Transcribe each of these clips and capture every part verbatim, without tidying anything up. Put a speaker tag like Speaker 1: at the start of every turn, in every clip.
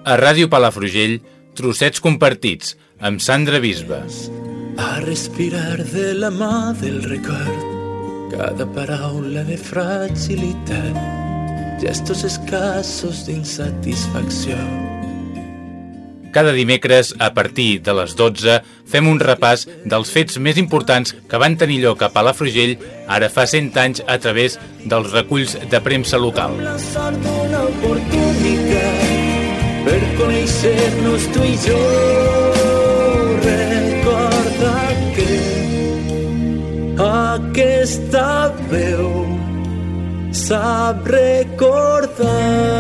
Speaker 1: a Ràdio Palafrugell, Trossets compartits, amb Sandra Bisbe.
Speaker 2: A respirar de la mà del record, cada paraula de fragilitat, gestos escassos d'insatisfacció.
Speaker 1: Cada dimecres, a partir de les dotze, fem un repàs dels fets més importants que van tenir lloc a Palafrugell ara fa cent anys a través dels reculls de premsa local.
Speaker 2: La sort d'una oportunitat per conèixer-nos tu i jo. Recorda que aquesta veu sap recordar.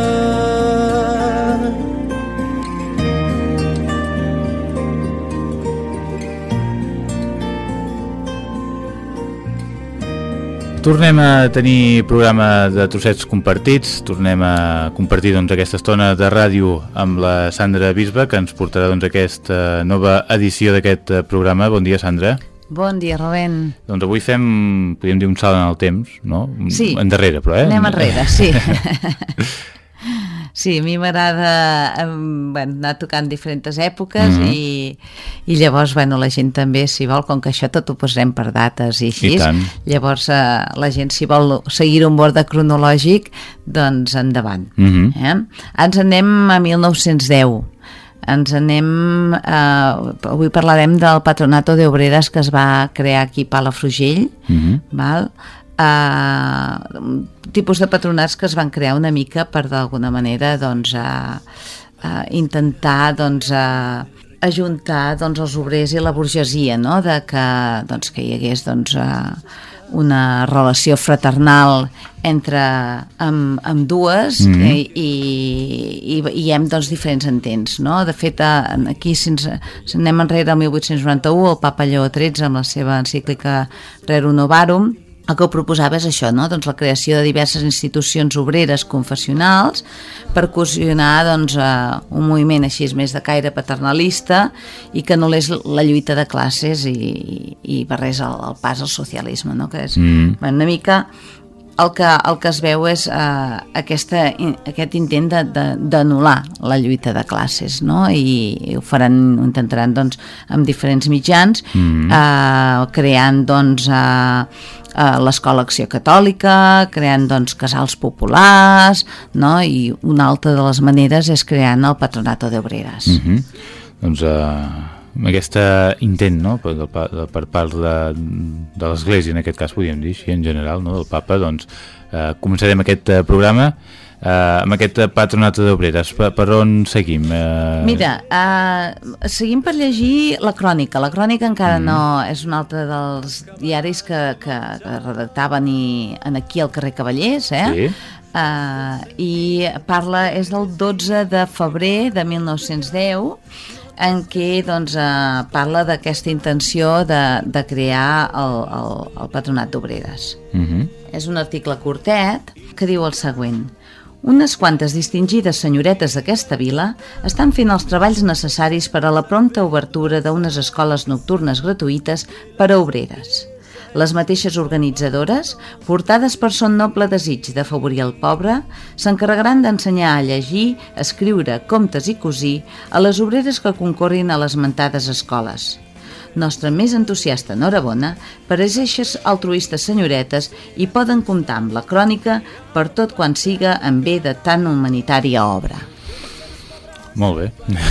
Speaker 1: Tornem a tenir programa de Trossets compartits, tornem a compartir doncs, aquesta estona de ràdio amb la Sandra Bisbe, que ens portarà doncs, aquesta nova edició d'aquest programa. Bon dia, Sandra.
Speaker 3: Bon dia, Rubén.
Speaker 1: Doncs avui fem, podríem dir, un salt en el temps, no?
Speaker 3: Sí.
Speaker 1: Endarrere, però, eh?
Speaker 3: Anem enrere, sí. Sí, a mi m'agrada bueno, anar tocant diferents èpoques mm-hmm. i, i llavors bueno, la gent també, si vol, com que això tot ho posarem per dates i així, I llavors eh, la gent, si vol seguir un bord cronològic, doncs endavant. Mm-hmm. eh? Ens anem a mil nou-cents deu. Ens anem, eh, avui parlarem del Patronato de Obreres que es va crear aquí a Palafrugell, mm-hmm. val? Uh, tipus de patronats que es van crear una mica per d'alguna manera doncs, uh, uh, intentar doncs, uh, ajuntar doncs, els obrers i la burgesia, no? De que, doncs, que hi hagués doncs, uh, una relació fraternal entre amb, amb dues mm-hmm. i, i, i veiem doncs, diferents entents, no? De fet, aquí si ens, si anem enrere al mil vuit-cents noranta-u, el papa Lleó tretze amb la seva encíclica Rerum Novarum, el que ho proposava és això, no? Doncs la creació de diverses institucions obreres confessionals per cohesionar doncs, uh, un moviment així més de caire paternalista i que anul·lés la lluita de classes i, i barrés el, el pas al socialisme, no? Que és mm. una mica el que, el que es veu és uh, aquesta, aquest intent d'anul·lar la lluita de classes, no? I, i ho faran, ho intentaran doncs, amb diferents mitjans, mm. uh, creant doncs, uh, uh, l'Escola Acció Catòlica, creant doncs, casals populars, no? I una altra de les maneres és creant el Patronato de Obreres.
Speaker 1: Mm-hmm. Doncs uh... amb aquest intent, no? per, per part de, de l'Església, en aquest cas podríem dir així en general, no? Del papa, doncs eh, començarem aquest programa eh, amb aquest Patronato d'Obreres. Per, per on seguim? Eh...
Speaker 3: Mira, eh, seguim per llegir la crònica. La crònica encara mm. no és un altre dels diaris que, que, que redactaven i, en aquí al carrer Cavallers, eh? Sí. Uh, i parla, és del dotze de febrer de mil nou-cents deu, en què doncs, eh, parla d'aquesta intenció de, de crear el, el, el Patronat d'Obreres. Uh-huh. És un article curtet que diu el següent: unes quantes distingides senyoretes d'aquesta vila estan fent els treballs necessaris per a la prompta obertura d'unes escoles nocturnes gratuïtes per a obreres. Les mateixes organitzadores, portades per son noble desig d'afavorir el pobre, s'encarregaran d'ensenyar a llegir, escriure, comptes i cosir a les obreres que concorrin a les mentades escoles. Nostra més entusiasta enhorabona per eixes altruistes senyoretes i poden comptar amb la crònica per tot quan siga en bé de tan humanitària obra.
Speaker 1: Molt bé.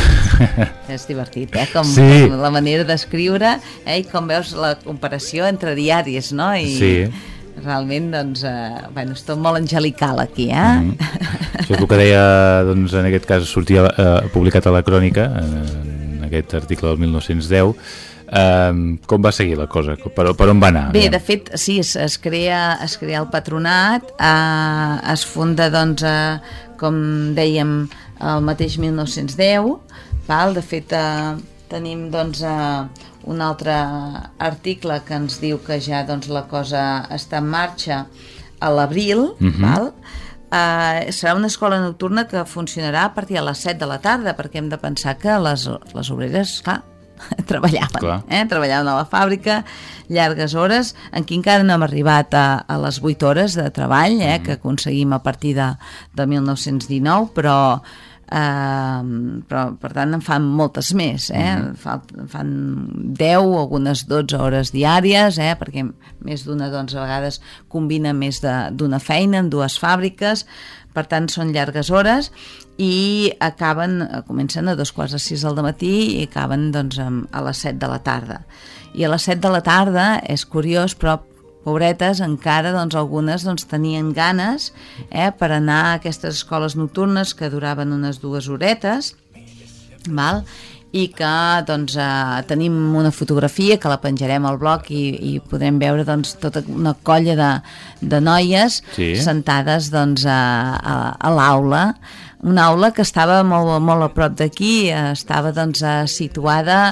Speaker 3: És divertit, eh? Com,
Speaker 1: sí.
Speaker 3: com la manera d'escriure, eh? I com veus la comparació entre diaris, no? I
Speaker 1: sí.
Speaker 3: Realment, doncs, eh, bueno, és tot molt angelical aquí, eh?
Speaker 1: Mm-hmm. Això és el que deia, doncs, en aquest cas sortia eh, publicat a la crònica, en aquest article del mil nou-cents deu. Um, com va seguir la cosa? Per, per on va anar?
Speaker 3: Bé, de fet, sí, es, es, crea, es crea el patronat, eh, es funda, doncs, eh, com dèiem, el mateix mil nou-cents deu, val? De fet, eh, tenim, doncs, eh, un altre article que ens diu que ja, doncs, la cosa està en marxa a l'abril, uh-huh. val? Uh, serà una escola nocturna que funcionarà a partir de les set de la tarda, perquè hem de pensar que les, les obreres, clar, treballaven, eh? treballaven a la fàbrica llargues hores, en què encara no hem arribat a, a les vuit hores de treball eh? mm. que aconseguim a partir de, de mil nou-cents dinou, però Uh, però per tant en fan moltes més, eh? Mm. fan, fan deu o algunes dotze hores diàries, eh? Perquè més d'una doncs a vegades combina més d'una feina en dues fàbriques, per tant són llargues hores i acaben, comencen a dos quarts de sis del matí i acaben doncs a les set de la tarda, i a les set de la tarda és curiós, però pobretes, encara doncs, algunes doncs, tenien ganes eh, per anar a aquestes escoles nocturnes que duraven unes dues horetes, val? I que doncs, eh, tenim una fotografia que la penjarem al blog i, i podrem veure doncs, tota una colla de, de noies sí. sentades doncs, a, a, a l'aula, una aula que estava molt, molt a prop d'aquí, estava doncs, situada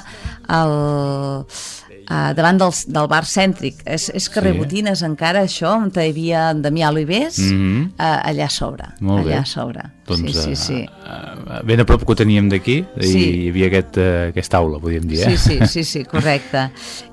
Speaker 3: al... Uh, davant del, del bar cèntric, és, és carrer sí. Botines encara això, on hi havia Damià Olivés, mm -hmm. uh, allà a sobre allà a sobre
Speaker 1: doncs,
Speaker 3: sí, sí, sí.
Speaker 1: Uh, ben a prop que ho teníem d'aquí sí. i hi havia aquest, uh, aquesta aula, podríem dir eh?
Speaker 3: sí, sí, sí, sí, correcte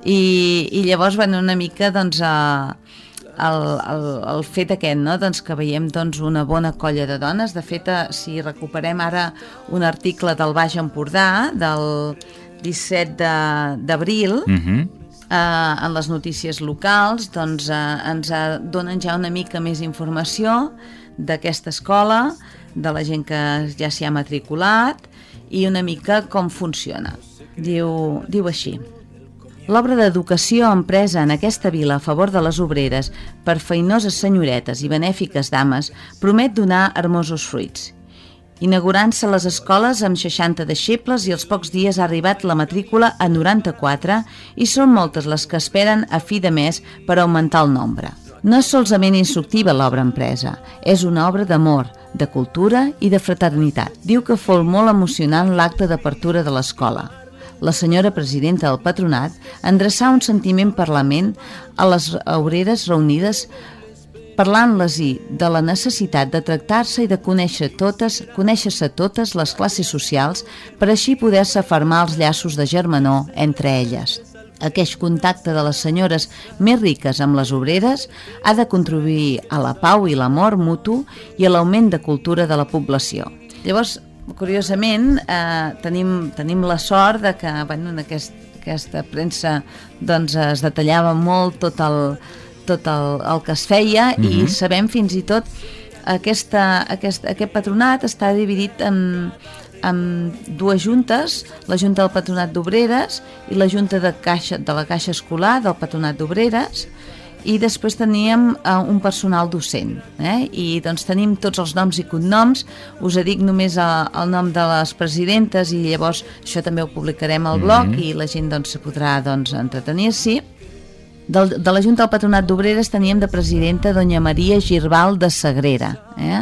Speaker 3: i, i llavors bueno, una mica doncs uh, el, el, el fet aquest no? doncs que veiem doncs, una bona colla de dones, de fet si recuperem ara un article del Baix Empordà del disset d'abril uh-huh. eh, en les notícies locals doncs eh, ens donen ja una mica més informació d'aquesta escola, de la gent que ja s'hi ha matriculat i una mica com funciona. Diu, diu així: l'obra d'educació empresa en aquesta vila a favor de les obreres per feinoses senyoretes i benèfiques dames promet donar hermosos fruits. Inaugurant-se les escoles amb seixanta deixebles i als pocs dies ha arribat la matrícula a noranta-quatre i són moltes les que esperen a fi de mes per augmentar el nombre. No és solament instructiva l'obra empresa, és una obra d'amor, de cultura i de fraternitat. Diu que fou molt emocionant l'acte d'apertura de l'escola. La senyora presidenta del patronat endreçà un sentiment parlament a les obreres reunides parlant-les-hi de la necessitat de tractar-se i de conèixer totes, conèixer-se totes les classes socials per així poder-se fermar els llaços de germanor entre elles. Aquest contacte de les senyores més riques amb les obreres ha de contribuir a la pau i l'amor mutu i a l'augment de cultura de la població. Llavors, curiosament, eh, tenim, tenim la sort de que bueno, en aquest, aquesta premsa doncs, es detallava molt tot el tot el, el que es feia mm-hmm. i sabem fins i tot aquesta, aquest, aquest patronat està dividit en, en dues juntes, la Junta del Patronat d'Obreres i la Junta de, Caixa, de la Caixa Escolar del Patronat d'Obreres, i després teníem uh, un personal docent eh? I doncs tenim tots els noms i cognoms, us dic només el, el nom de les presidentes i llavors això també ho publicarem al blog mm-hmm. i la gent doncs, se podrà doncs, entretenir-s'hi. Del, de la Junta del Patronat d'Obreres teníem de presidenta Doña Maria Girbal de Sagrera eh?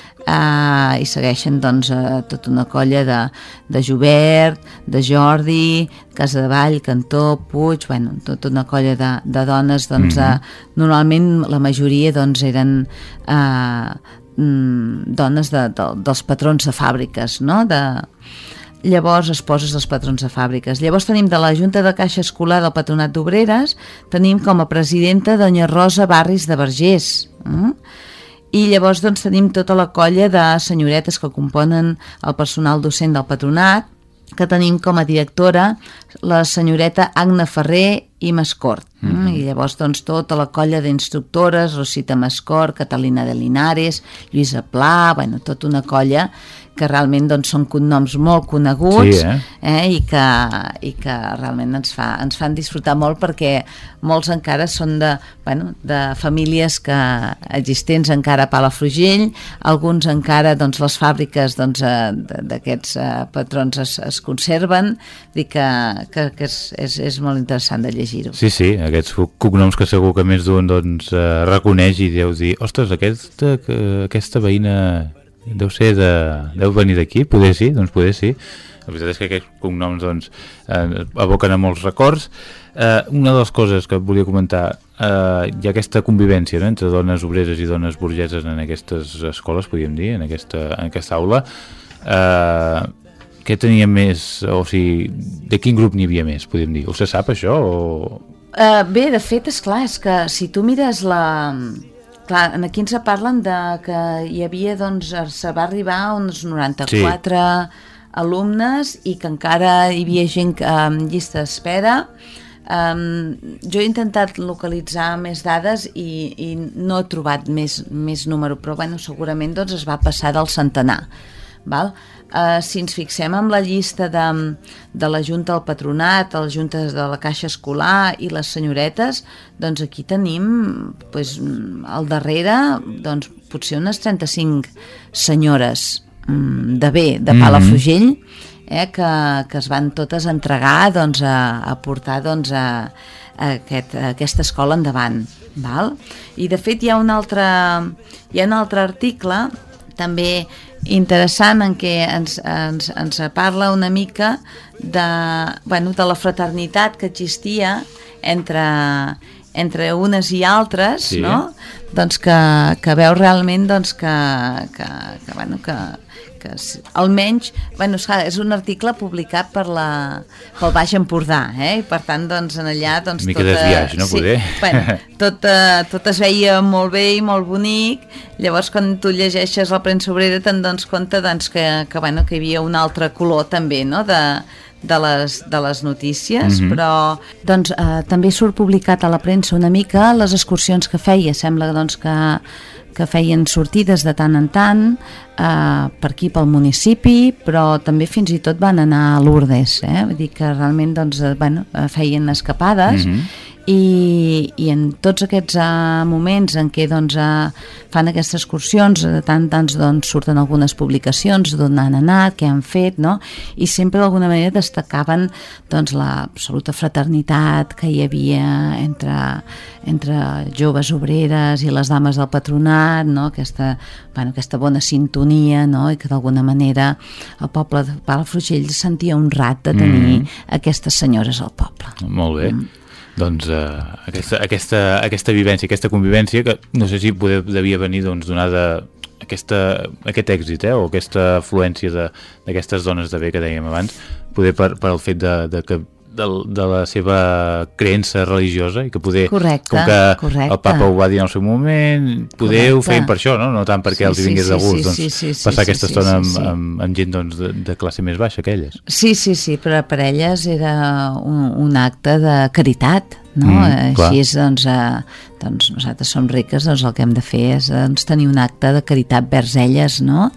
Speaker 3: uh, i segueixen doncs, uh, tota una colla de, de Jobert, de Jordi, Casadevall, Cantó, Puig, bueno, tota una colla de, de dones doncs, mm-hmm. uh, normalment la majoria doncs, eren uh, mm, dones de, de, dels patrons de fàbriques, no? De llavors esposes dels patrons de fàbriques. Llavors tenim de la Junta de Caixa Escolar del Patronat d'Obreres, tenim com a presidenta Doña Rosa Barris de Vergés. Eh? I llavors doncs, tenim tota la colla de senyoretes que componen el personal docent del patronat, que tenim com a directora la senyoreta Agna Ferrer i Mascort. Mm-hmm. I llavors doncs, tota la colla d'instructores, Rosita Mascort, Catalina de Linares, Lluïsa Pla, bueno, tota una colla que realment doncs, són cognoms molt coneguts sí, eh? Eh, i, que, i que realment ens, fa, ens fan disfrutar molt perquè molts encara són de, bueno, de famílies que existents encara a Palafrugell, alguns encara doncs, les fàbriques doncs, d'aquests eh, patrons es, es conserven, i que, que, que és, és, és molt interessant de llegir-ho.
Speaker 1: Sí, sí, aquests cognoms que segur que més d'un doncs, eh, reconeix i deu dir, ostres, aquesta, aquesta veïna deu ser de... deu venir d'aquí, poder sí, doncs poder sí. La veritat és que aquests cognoms doncs, eh, evoquen a molts records. Eh, una de les coses que volia comentar, eh, hi ha aquesta convivència no? entre dones obreres i dones burgeses en aquestes escoles, podríem dir, en aquesta, en aquesta aula. Eh, què tenia més, o sigui, de quin grup n'hi havia més, podríem dir? Ho se sap això? O...
Speaker 3: Uh, bé, de fet, és clar, és que si tu mires la... clar, aquí ens parlen de que hi havia, doncs, se va arribar a uns noranta-quatre sí. alumnes i que encara hi havia gent en llista d'espera. Um, jo he intentat localitzar més dades i, i no he trobat més, més número, però bueno, segurament doncs, es va passar del centenar. Val? Uh, si ens fixem en la llista de, de la Junta del Patronat, les juntes de la Caixa Escolar i les senyoretes, doncs aquí tenim doncs, al darrere doncs, potser unes trenta-cinc senyores um, de bé, de Palafrugell, Eh, que, que es van totes entregar doncs, a, a portar doncs, a, a, aquest, a aquesta escola endavant. Val? I de fet hi ha un altre, hi ha un altre article també interessant en què ens, ens, ens parla una mica de, bueno, de la fraternitat que existia entre, entre unes i altres, sí. no? Doncs que, que veu realment doncs, que, que, que, bueno, que que almenys, bueno, és un article publicat per la, pel Baix Empordà, eh? I per tant, doncs, en allà... Doncs,
Speaker 1: una mica tot, desviaix, no?
Speaker 3: Sí, bueno, tot, tot es veia molt bé i molt bonic, llavors quan tu llegeixes la premsa obrera te'n dones compte doncs, que, que, bueno, que hi havia un altre color també, no?, de, de, les, de les notícies, mm-hmm. però doncs, eh, també surt publicat a la premsa una mica les excursions que feia, sembla doncs, que que feien sortides de tant en tant eh, per aquí pel municipi, però també fins i tot van anar a Lourdes, eh? Vull dir que realment doncs, bueno, feien escapades mm-hmm. i, i en tots aquests uh, moments en què doncs, uh, fan aquestes excursions, de tant en tant doncs, surten algunes publicacions d'on han anat, què han fet, no? I sempre d'alguna manera destacaven doncs, l'absoluta fraternitat que hi havia entre, entre joves obreres i les dames del patronat, no? Aquesta, bueno, aquesta bona sintonia, no? I que d'alguna manera el poble de Palafrugell sentia honrat de tenir mm. aquestes senyores al poble.
Speaker 1: Molt bé. Mm. Doncs uh, aquesta, aquesta, aquesta vivència, aquesta convivència, que no sé si poder, devia venir doncs, donada aquesta, aquest èxit, eh, o aquesta afluència d'aquestes dones de bé que dèiem abans, poder per, per el fet de, de que de, de la seva creença religiosa i que poder,
Speaker 3: correcte,
Speaker 1: com que
Speaker 3: correcte.
Speaker 1: el papa ho va dir en el seu moment, poder correcte. Ho feien per això, no, no tant perquè sí, els hi vingués sí, de gust, sí, doncs, sí, sí, sí, passar sí, aquesta sí, estona sí, sí. Amb, amb, amb gent doncs, de, de classe més baixa que elles.
Speaker 3: Sí, sí, sí, però per elles era un, un acte de caritat, no? Mm, així és, doncs, eh, doncs nosaltres som riques, doncs el que hem de fer és doncs, tenir un acte de caritat vers elles, no?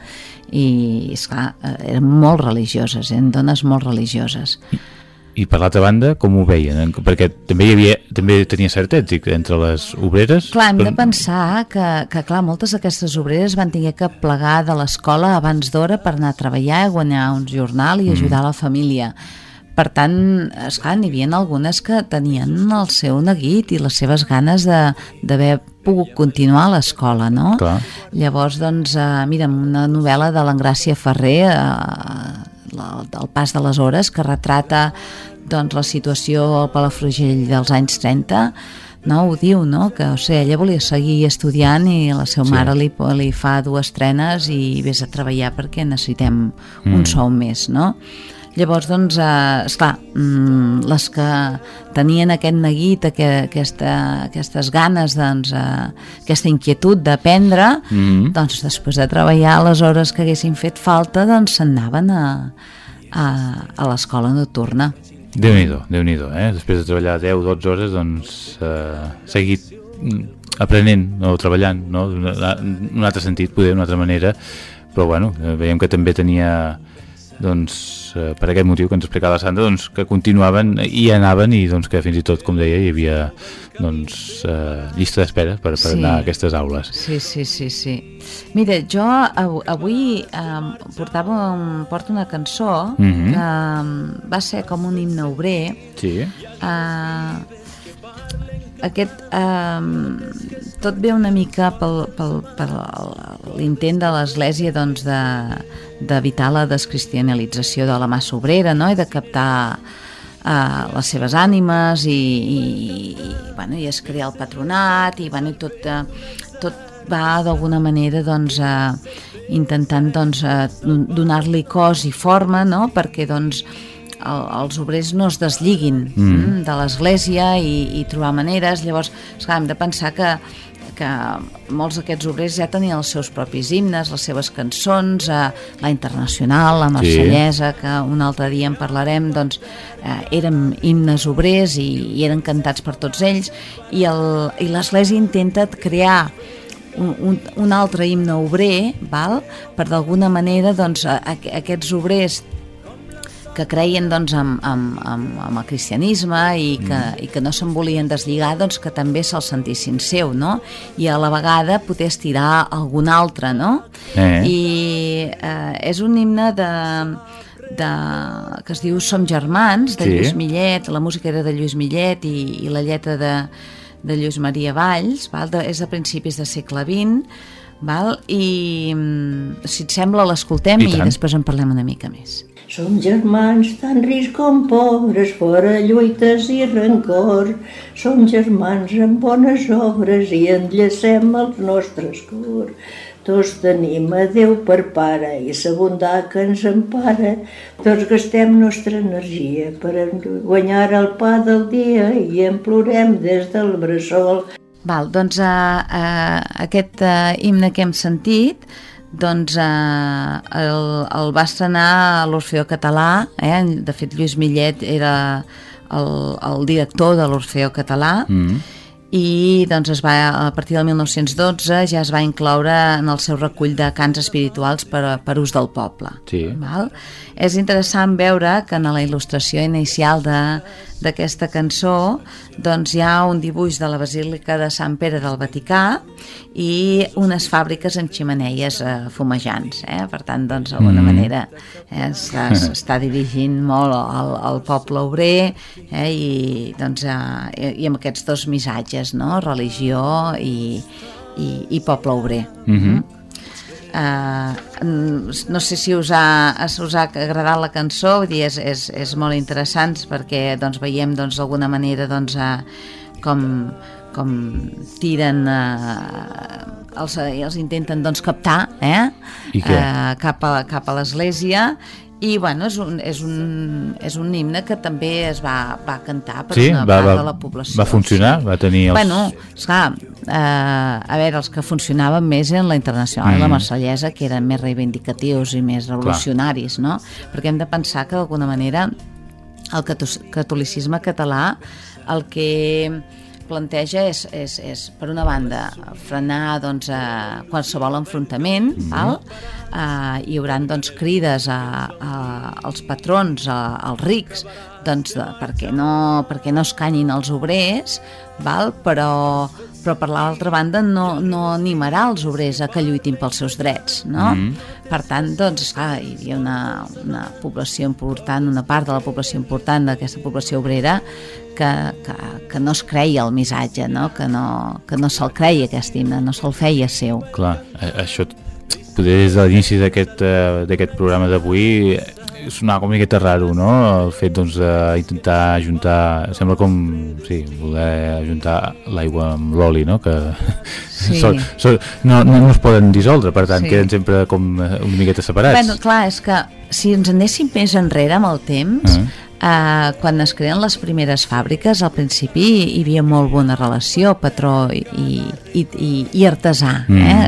Speaker 3: I esclar, eren molt religioses, eren dones molt religioses.
Speaker 1: I per l'altra banda, com ho veien? Perquè també hi havia, també tenia cert èxit entre les obreres.
Speaker 3: Clar, hem de pensar que, que clar, moltes d'aquestes obreres van tenir que plegar de l'escola abans d'hora per anar a treballar, guanyar un jornal i ajudar mm. la família. Per tant, esclar, n'hi havia algunes que tenien el seu neguit i les seves ganes d'haver pogut continuar a l'escola, no?
Speaker 1: Clar.
Speaker 3: Llavors, doncs, eh, mira, una novel·la de l'Engràcia Ferrer, eh, el pas de les hores, que retrata doncs, la situació al Palafrugell dels anys trenta, no? Ho diu, no? Que o sigui, ella volia seguir estudiant i la seva sí. mare li, li fa dues trenes i vés a treballar perquè necessitem mm. un sou més, no? Llavors, doncs, eh, esclar, mm, les que tenien aquest neguit, aquesta, aquestes ganes, doncs, eh, aquesta inquietud d'aprendre, mm-hmm. doncs, després de treballar les hores que haguessin fet falta, doncs, se'n anaven a, a, a l'escola nocturna.
Speaker 1: Déu-n'hi-do, Déu-n'hi-do, eh? Després de treballar deu o dotze hores, doncs, eh, seguir aprenent o treballant, no? En un altre sentit, poder, d'una altra manera, però, bueno, veiem que també tenia... doncs eh, per aquest motiu que ens explicava la Sandra, doncs que continuaven i anaven i doncs que fins i tot, com deia, hi havia doncs eh, llista d'espera per, per sí. anar a aquestes aules.
Speaker 3: Sí, sí, sí, sí. Mira, jo avui eh, portava un, porto una cançó mm-hmm. que va ser com un himne obrer.
Speaker 1: Sí.
Speaker 3: Eh, aquest eh, tot ve una mica pel, pel, per l'intent de l'Església doncs, de, d'evitar la descristianalització de la massa obrera, no? I de captar eh, les seves ànimes i, i, i, bueno, i es crea el patronat i, bueno, i tot, eh, tot va d'alguna manera doncs, eh, intentant doncs, eh, donar-li cos i forma, no? Perquè doncs El, els obrers no es desliguin mm. de l'Església i, i trobar maneres. Llavors, esclar, hem de pensar que, que molts d'aquests obrers ja tenien els seus propis himnes, les seves cançons, eh, la Internacional, la Marsellesa, sí. que un altre dia en parlarem, doncs eh, eren himnes obrers i, i eren cantats per tots ells, i, el, i l'Església intenta crear un, un, un altre himne obrer, val? Per d'alguna manera doncs, a, a, aquests obrers que creien doncs, amb, amb, amb, amb el cristianisme i que, mm. i que no se'n volien deslligar, doncs, que també se'l sentissin seu, no? I a la vegada poder estirar algun altre, no? Eh. I eh, és un himne de, de, que es diu Som germans, de sí. Lluís Millet, la música era de Lluís Millet i, i la lletra de, de Lluís Maria Valls, val? De, és de principis del segle vint, val? I si et sembla l'escoltem i, i després en parlem una mica més.
Speaker 4: Som germans tan rics com pobres, fora lluites i rancor. Som germans amb bones obres i enllacem els nostres cors. Tots tenim a Déu per pare i sa bondat que ens empara. Tots gastem nostra energia per guanyar el pa del dia i en plorem des del bressol.
Speaker 3: Val, doncs uh, uh, aquest uh, himne que hem sentit doncs eh, el, el va estrenar a l'Orfeó Català, eh? De fet Lluís Millet era el, el director de l'Orfeó Català, mm. i doncs es va, a partir del mil nou-cents dotze ja es va incloure en el seu recull de cants espirituals per, per ús del poble. Sí. Val? És interessant veure que en la il·lustració inicial de d'aquesta cançó doncs hi ha un dibuix de la Basílica de Sant Pere del Vaticà i unes fàbriques amb ximeneies eh, fumejants, eh? Per tant, doncs, d'alguna mm. manera eh, s'està dirigint molt al, al poble obrer, eh? I, doncs, eh, i amb aquests dos missatges, no? Religió i, i, i poble obrer. Mm-hmm. Mm? Uh, no sé si us ha, us ha agradat la cançó, vull dir, és, és, és molt interessant perquè doncs, veiem doncs, d'alguna manera doncs, uh, com, com tiren uh, els, els intenten doncs, captar eh? uh, cap a, cap a l'església. I bueno, és un, és, un, és un himne que també es va, va cantar per sí, una va, part va, de la població.
Speaker 1: Va funcionar? Sí. Va tenir els...
Speaker 3: Bueno, esclar, eh, a veure, els que funcionaven més eren la Internacional mm. i la Marsellesa, que eren més reivindicatius i més revolucionaris, clar. No? Perquè hem de pensar que d'alguna manera el catolicisme català el que planteja és, és, és per una banda, frenar doncs, a qualsevol enfrontament, mm. val? Uh, hi haurà doncs, crides a, a, als patrons, a, als rics, doncs, de, perquè, no, perquè no es canyin els obrers, val? Però, però per l'altra banda no, no animarà els obrers a que lluitin pels seus drets, no? Mm. Per tant, doncs, esclar, hi havia una, una població important, una part de la població important d'aquesta població obrera que, que, que no es creia el missatge, no? Que no, que no se'l creia aquest himne, no se'l feia seu.
Speaker 1: Clar, això poder des de l'inici d'aquest uh, d'aquest programa d'avui sonava com una miqueta raro, no? El fet doncs d'intentar ajuntar, sembla com sí, voler ajuntar l'aigua amb l'oli, no? Que sí. sol, sol, no, no, no es poden dissoldre, per tant sí. Queden sempre com una miqueta separats.
Speaker 3: Bueno, clar, és que si ens anéssim més enrere amb el temps, uh-huh. Uh, quan es creen les primeres fàbriques, al principi hi havia molt bona relació patró i, i, i, i artesà. Mm. Eh?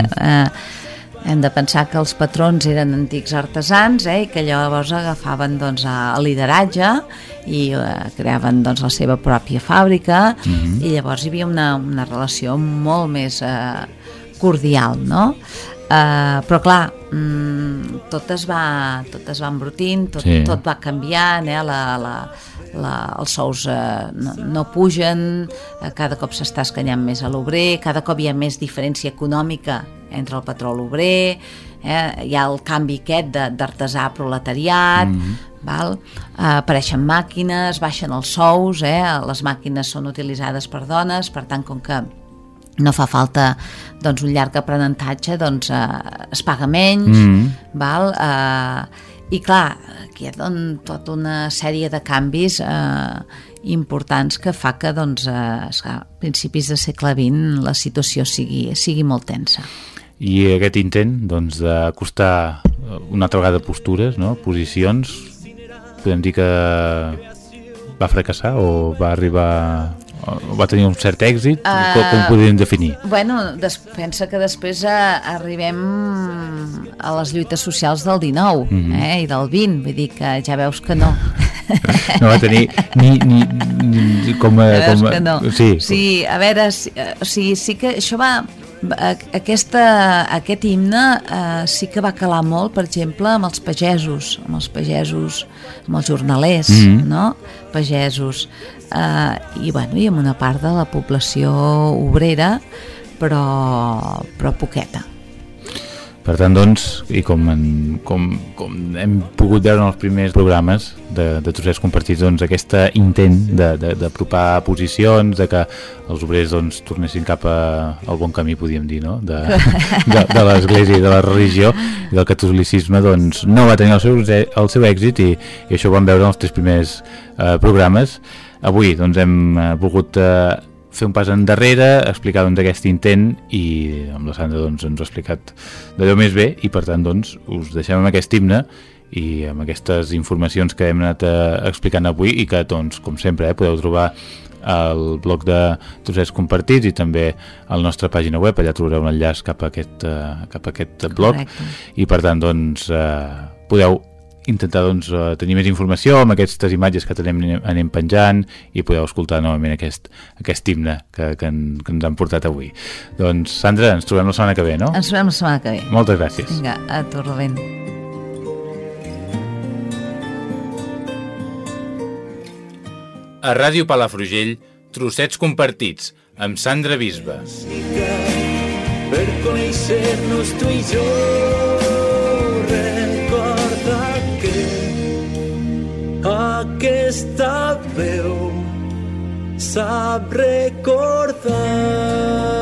Speaker 3: Uh, hem de pensar que els patrons eren antics artesans, eh? I que llavors agafaven doncs, el lideratge i uh, creaven doncs, la seva pròpia fàbrica. Mm-hmm. I llavors hi havia una, una relació molt més uh, cordial, no? Uh, però clar, mm, tot es va tot es va embrutint, tot, sí. tot va canviant, eh? la, la, la, els sous uh, no, no pugen, uh, cada cop s'està escanyant més a l'obrer, cada cop hi ha més diferència econòmica entre el patró i l'obrer, eh? Hi ha el canvi aquest d'artesà proletariat, mm-hmm. val? Uh, apareixen màquines, baixen els sous, eh? Les màquines són utilitzades per dones, per tant, com que no fa falta doncs, un llarg aprenentatge, doncs eh, es paga menys, mm. val? Eh, i clar, aquí hi ha doncs, tota una sèrie de canvis eh, importants que fa que doncs, eh, a principis del segle vint la situació sigui, sigui molt tensa.
Speaker 1: I aquest intent doncs, d'acostar una altra vegada postures, no? Posicions, podem dir que va fracassar o va arribar va tenir un cert èxit? Uh, com, com ho podríem definir?
Speaker 3: Bueno, des, pensa que després a, arribem a les lluites socials del dinou mm-hmm. eh, i del vint, vull dir que ja veus que no.
Speaker 1: No va tenir ni, ni, ni com a...
Speaker 3: Ja veus
Speaker 1: com a
Speaker 3: que no.
Speaker 1: Sí,
Speaker 3: sí, a veure, sí, sí, sí que això va... Aquesta, aquest himne eh, sí que va calar molt, per exemple, amb els pagesos, amb els pagesos, amb els jornalers, mm-hmm. no? Pagesos, eh, i, bueno, i amb una part de la població obrera, però, però poqueta.
Speaker 1: Per tant, doncs, i com, en, com, com hem pogut veure en els primers programes de, de Trossets Compartits, doncs, aquest intent d'apropar posicions, de que els obrers doncs, tornessin cap a, al bon camí, podríem dir, no? de, de, de l'Església i de la religió i del catolicisme, doncs, no va tenir el seu, el seu èxit i, i això ho vam veure en els tres primers eh, programes. Avui doncs, hem eh, volgut... Eh, fer un pas endarrere, explicar doncs, aquest intent i amb la Sandra doncs, ens ho ha explicat d'allò més bé i per tant doncs, us deixem amb aquest himne i amb aquestes informacions que hem anat eh, explicant avui i que doncs, com sempre eh, podeu trobar al blog de Trossets Compartits i també a la nostra pàgina web, allà trobareu un enllaç cap a aquest, eh, cap a aquest blog. Correcte. I per tant doncs, eh, podeu intentar doncs, tenir més informació amb aquestes imatges que anem, anem penjant i podeu escoltar novament aquest, aquest himne que, que, en, que ens han portat avui. Doncs Sandra, ens trobem la setmana que ve, no?
Speaker 3: Ens trobem la setmana que ve.
Speaker 1: Moltes gràcies.
Speaker 3: Vinga, a tu, Rubén.
Speaker 1: A Ràdio Palafrugell, Trossets Compartits, amb Sandra Bisbe.
Speaker 2: Per conèixer-nos tu i jo, aquesta veu sap recordar.